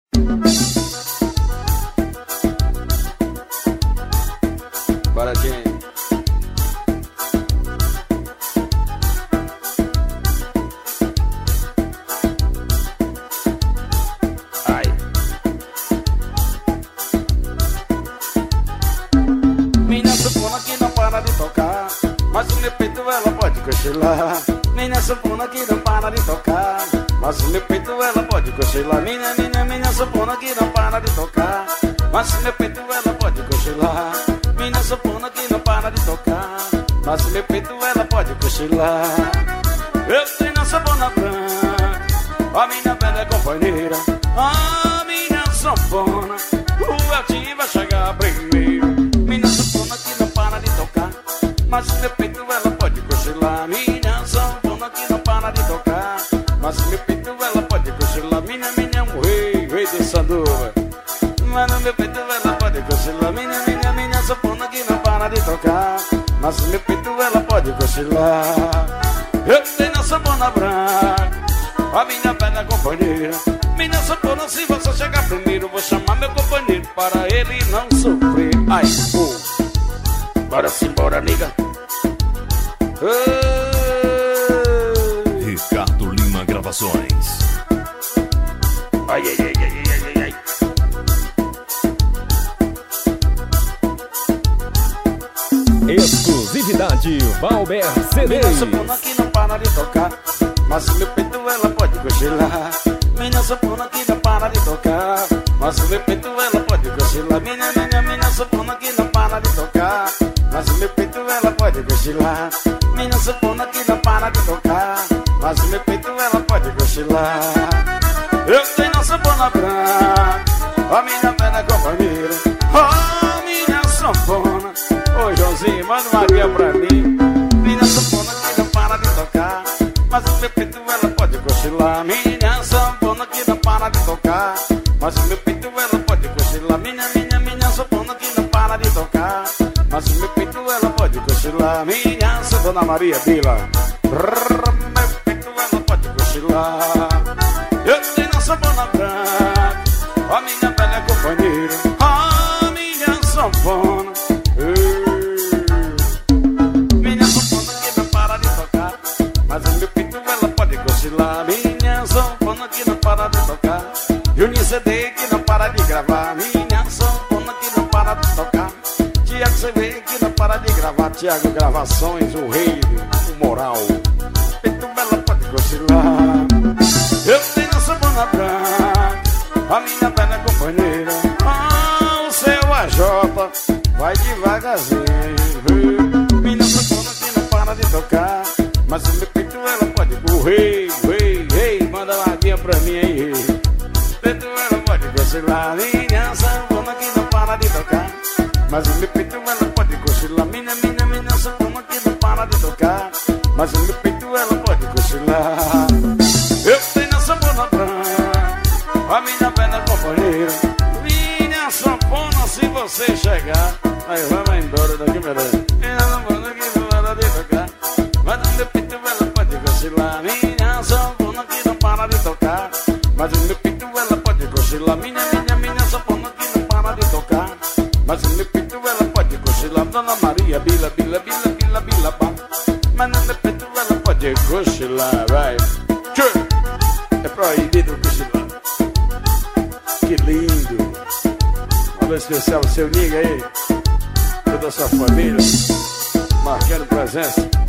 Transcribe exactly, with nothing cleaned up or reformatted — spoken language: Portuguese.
Baratinho. Ai. Minha sanfona que não para de tocar, mas o meu peito ela pode cochilar. Minha sanfona que não para de tocar, mas o meu peito ela pode cochilar. Minha, minha, minha sanfona que não para de tocar, mas o meu peito ela pode cochilar. Minha sanfona que não para de tocar, mas o meu peito ela pode cochilar. Eu tenho a sanfona branca, a minha velha companheira, a minha sanfona, o Eltinho vai chegar primeiro. Minha sanfona que não para de tocar, mas o meu peito ela pode cochilar. Minha sanfona que não para de tocar, mas o meu peito ela pode cochilar. Minha, minha, um rei, rei do sanduba, mas no meu peito ela pode cochilar. Minha, minha, minha sanfona que não para de tocar, mas o meu peito ela pode cochilar. Eu tenho a sanfona branca, a minha velha companheira. Minha sanfona, se você chegar primeiro, vou chamar meu companheiro para ele não sofrer. Ai, oh. Bora simbora, nega. Ricardo Lima Gravações. Ai, ai, ai, ai, ai, ai, ai. Exclusividade Valber C D. Minha sanfona que não para de tocar, mas o meu peito ela pode cochilar. Minha sanfona que não para de tocar, mas o meu peito ela pode cochilar. Minha, minha, minha sanfona que não para de tocar, mas o meu peito ela pode cochilar. Minha sanfona que não para de tocar, mas o meu peito ela pode cochilar. Eu tenho a sanfona branca, a minha velha companheira, a minha sanfona. Ô Joãozinho, manda uma guia pra mim. Minha sanfona que não para de tocar, mas o meu peito ela pode cochilar. Minha sanfona que não para de tocar, mas o meu peito ela pode cochilar. Minha, minha, minha sanfona que não para de tocar, mas o meu peito ela pode cochilar. Minha Dona Maria Bila, meu peito ela pode cochilar. Eu tenho a sanfona branca, a minha velha companheira, a minha sanfona. Minha sanfona que não para de tocar, mas o meu peito ela pode cochilar. Minha sanfona que não para de tocar, Juninho C D que não para de gravar. Minha sanfona que não para de tocar, Tiago C V que não para de gravar. Tiago Gravações, o rei, o moral. Peito ela pode cochilar. Eu tenho a sanfona branca, a minha velha companheira, ah, o seu A J vai devagarzinho. Minha sanfona que não para de tocar, mas o meu peito ela pode. O rei, o rei, rei, manda uma guia pra mim aí. Peito ela pode cochilar. Minha sanfona que não para de tocar, mas o meu peito ela pode cochilar. Minha, minha, minha sanfona que não para de tocar, mas o meu peito ela pode cochilar. Eu tenho a sanfona branca, a minha velha companheira. Minha sanfona, se você chegar, aí vamos embora daqui, meu Deus. Minha sanfona que não para de tocar, mas o meu peito ela pode cochilar. Minha sanfona que não para de tocar, mas o meu peito ela pode cochilar. Minha, minha, minha sanfona que não para de tocar, mas o meu peito ela pode cochilar. Dona Maria Bila, Bila, Bila, Bila, Bila, Bila, mas no meu peito ela pode cochilar, vai. É proibido cochilar. Que lindo. Um alô especial ao seu Niga aí, toda a sua família, marcando presença.